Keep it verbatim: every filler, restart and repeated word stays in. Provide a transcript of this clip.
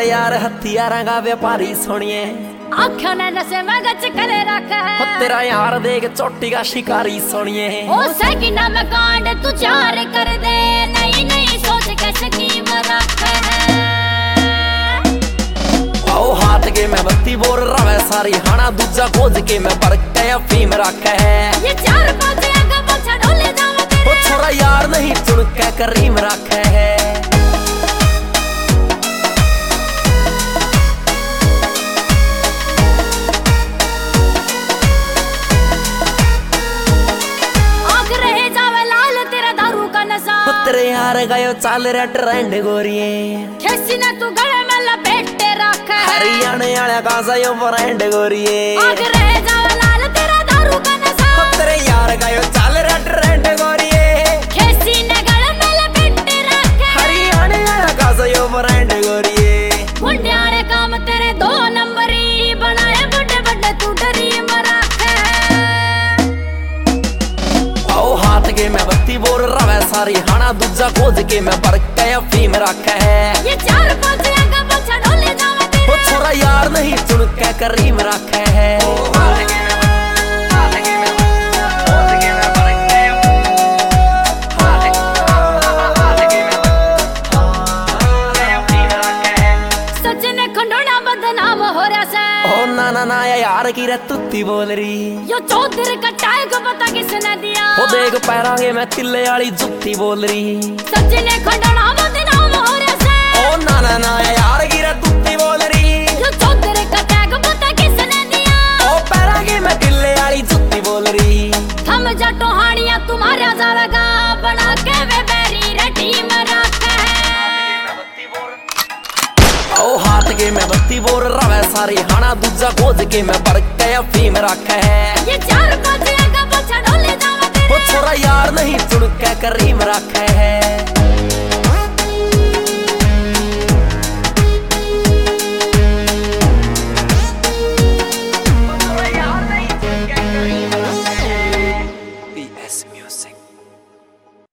यार हथियारा का व्यापारी सुनिए आँखों ने नशे में गच करे रखा है। तेरा यार देख चोटी का शिकारी सुनिए ओ सकीना में कांड तू चार कर दे नई नई सोच के स्कीम रखा है। आओ हाथ के मैं बत्ती बोल रहा सारी हाना दूजा खोज के मैं पर के अफीम रखा है। ये चार पांच आगे पीछे ढोले जावा तेरे ओ छोरा यार नहीं चुन के करीम रखा है। तेरे यार गयो चाल रे ट्रेंड गोरिए खेसी ने तू गले में लपेटे रखा है। हरियाणा वाला का सयो फ्रेंड गोरिए आग रह जावे लाल तेरा दारू का नशा। तेरे यार गयो चाल रे ट्रेंड गोरिए खेसी ने गले में लपेटे रखा है। हरियाणा वाला का सयो फ्रेंड गोरिए मुंडियारे काम तेरे दो नंबरी बनाए बड़े बड़े तू डरी मरा है। आओ हाथ के मैं बत्ती बोल रहा सारी हाना दूजा खोज के मैं पर के अफीम रखा है। ये चार पांच आगे पीछे ढोले जावा तेरे ओ छोरा यार नहीं चुन के करीम रखा है। सचिन खंडोना बदनाम हो रहा से। ओ ना ना ना यार की रे तुत्ती बोल रही यो चौधरी का टाइग पता किसने दिया। ओ देख पैरांगे मैं तिल्ले वाली जुत्ती बोल रही सचिन खंडोना बदनाम हो रहा से। ओ ना ना ना यार की रे तुत्ती बोल रही यो चौधरी का टाइग पता किसने दिया। ओ पैरांगे मैं तिल्ले वाली जुत्ती बोल रही हम जटो हाड़ियां तुम्हारा जावेगा बना के वे बेरी रे टीम रखा है। ओ हाथ के मैं बत्ती बोल रहा सारी हाना दूजा खोज के मैं पर के अफीम रखा है। ये चार पांच आगे पीछे ढोले जावा तेरे ओ छोरा यार नहीं चुन के करीम रखा है।